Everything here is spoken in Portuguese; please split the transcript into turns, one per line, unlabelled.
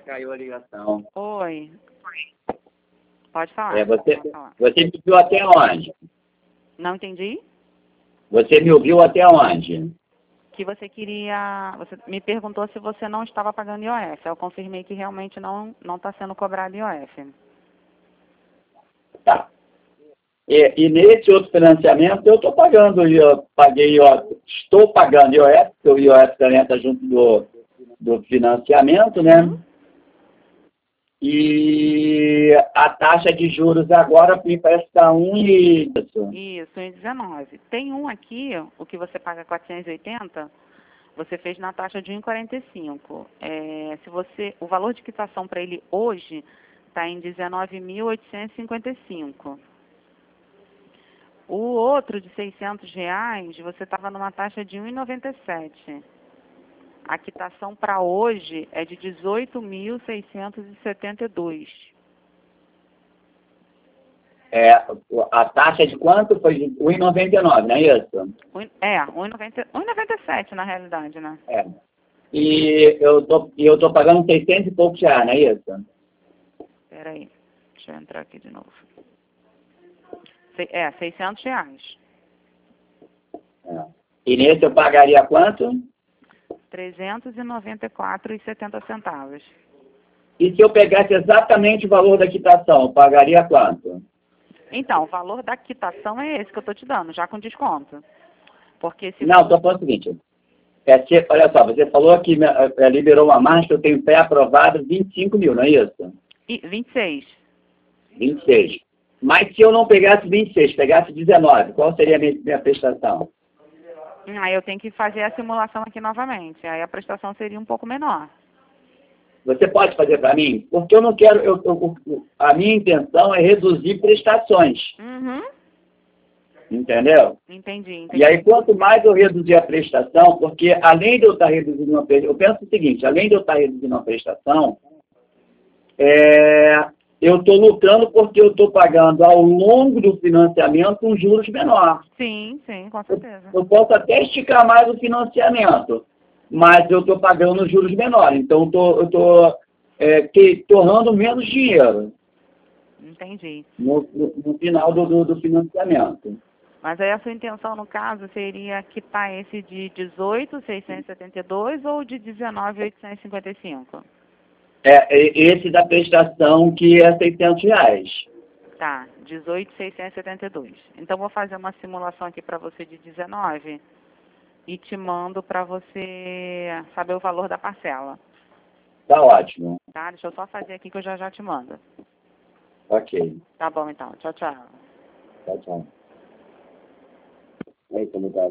caiu a ligação.
Oi. Pode falar.
Você
Pode falar.
me ouviu até onde?
Não entendi?
Você me ouviu até onde?
Que você queria... Você me perguntou se você não estava pagando IOF. Eu confirmei que realmente não está sendo cobrado IOF.
Tá. E nesse outro financiamento eu estou pagando, estou pagando IOF, porque o IOF também está junto do financiamento, né?
Uhum.
E a taxa de juros agora me parece que está 1 e...
Isso, em 19. Tem um aqui, o que você paga 480, você fez na taxa de 1,45. O valor de quitação para ele hoje está em 19.855. O outro de R$ 600, você estava numa taxa de 1,97. A quitação para hoje é de 18.672.
A taxa de quanto foi? 1,99, não é isso?
1,97 na realidade, né?
E eu tô pagando 600 e poucos reais, não é isso?
Espera aí, deixa eu entrar aqui de novo. R$ 600.
E nesse eu pagaria quanto?
R$ 394,70.
E se eu pegasse exatamente o valor da quitação, eu pagaria quanto?
Então, o valor da quitação é esse que eu estou te dando, já com desconto. Porque se
Não, estou falando o seguinte. Olha só, você falou que liberou uma margem que eu tenho pré-aprovado 25 mil, não é isso?
26.
26. Mas se eu não pegasse 26, pegasse 19, qual seria a minha prestação?
Aí eu tenho que fazer a simulação aqui novamente. Aí a prestação seria um pouco menor.
Você pode fazer para mim? Porque eu não quero... a minha intenção é reduzir prestações.
Uhum.
Entendeu?
Entendi.
E aí, quanto mais eu reduzir a prestação, porque além de eu estar reduzindo uma prestação, eu penso o seguinte, além de eu estar reduzindo uma prestação, eu estou lucrando porque eu estou pagando ao longo do financiamento um juros menor.
Sim, com certeza.
Eu posso até esticar mais o financiamento, mas eu estou pagando juros menores. Então, eu estou torrando menos dinheiro.
Entendi.
No final do financiamento.
Mas aí a sua intenção, no caso, seria quitar esse de 18.672 ou de 19.855?
Esse da prestação que é R$ 600.
Tá, 18.672. Então, vou fazer uma simulação aqui para você de 19 e te mando para você saber o valor da parcela.
Tá ótimo.
Tá? Deixa eu só fazer aqui que eu já te mando.
Ok.
Tá bom, então. Tchau, tchau.
Tchau, tchau. Aí, como tá?